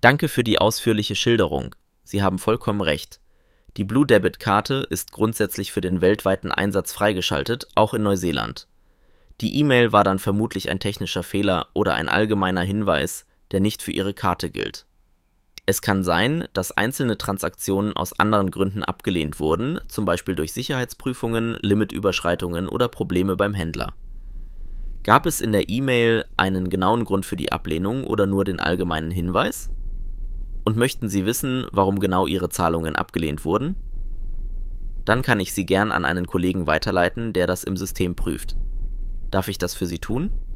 Danke für die ausführliche Schilderung. Sie haben vollkommen recht. Die Blue Debit-Karte ist grundsätzlich für den weltweiten Einsatz freigeschaltet, auch in Neuseeland. Die E-Mail war dann vermutlich ein technischer Fehler oder ein allgemeiner Hinweis, der nicht für Ihre Karte gilt. Es kann sein, dass einzelne Transaktionen aus anderen Gründen abgelehnt wurden, zum Beispiel durch Sicherheitsprüfungen, Limitüberschreitungen oder Probleme beim Händler. Gab es in der E-Mail einen genauen Grund für die Ablehnung oder nur den allgemeinen Hinweis? Und möchten Sie wissen, warum genau Ihre Zahlungen abgelehnt wurden? Dann kann ich Sie gern an einen Kollegen weiterleiten, der das im System prüft. Darf ich das für Sie tun?